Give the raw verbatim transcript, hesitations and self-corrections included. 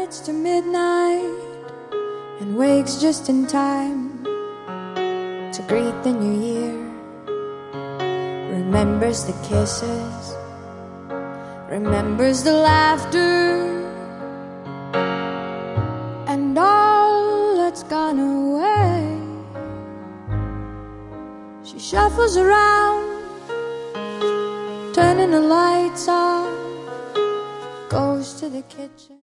gets to midnight and wakes just in time to greet the new year. Remembers the kisses, remembers the laughter, and all that's gone away. She shuffles around, turning the lights on, goes to the kitchen.